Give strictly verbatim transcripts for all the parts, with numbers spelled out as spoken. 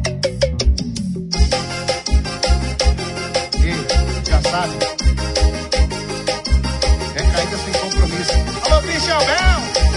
E já sabe, recaída sem compromisso. Alô, Bichão Bel!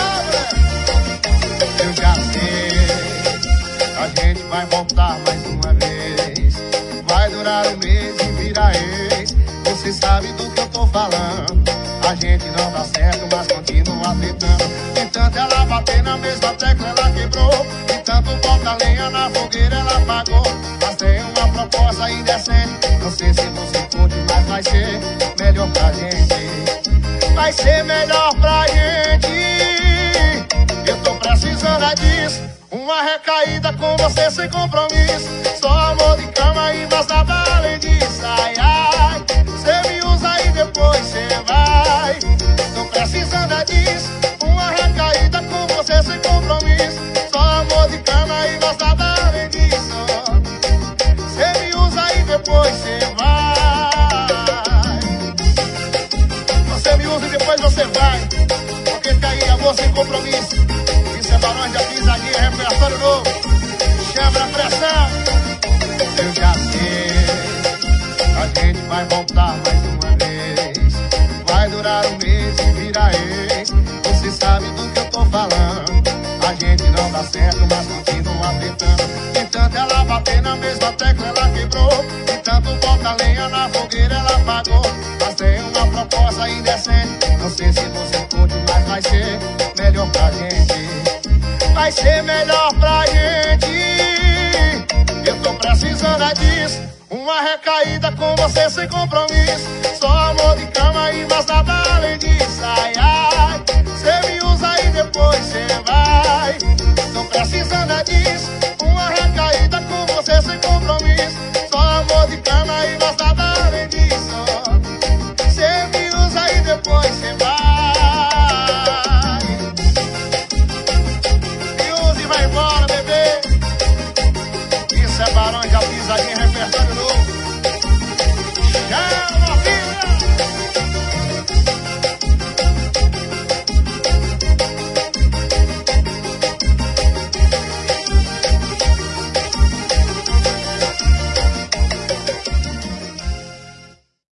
Eu já sei, a gente vai voltar mais uma vez. Vai durar um mês e vira ex. Você sabe do que eu tô falando. A gente não dá certo, mas continua tentando. De tanto ela bater na mesma tecla, ela quebrou. De tanto bota lenha na fogueira, ela apagou. Mas tem uma proposta indecente. Não sei se você curte, mas vai ser melhor pra gente. Vai ser melhor pra gente. Eu tô precisando é disso. Uma recaída com você sem compromisso. Só amor de cama e mais nada além disso. Ai, ai, cê me usa e depois cê vai. Tô precisando é disso. Uma recaída com você sem compromisso. Só amor de cama e mais nada além disso. Cê me usa e depois cê vai. Você me usa e depois você vai. Porque cair amor sem compromisso. Isso é Barões da Pisadinha, repertório novo. Chama a pressão. Eu já sei, a gente vai voltar mais uma vez. Vai durar um mês e vira ex. Você sabe do que eu tô falando. A gente não dá certo, mas continua tentando. De tanto ela bater na mesma tecla, ela quebrou. De tanto bota lenha na fogueira, ela apagou. Mas tem uma proposta indecente. Não sei se você curte, mas vai ser melhor pra gente. Vai ser melhor pra gente. Eu tô precisando é disso. Uma recaída com você sem compromisso.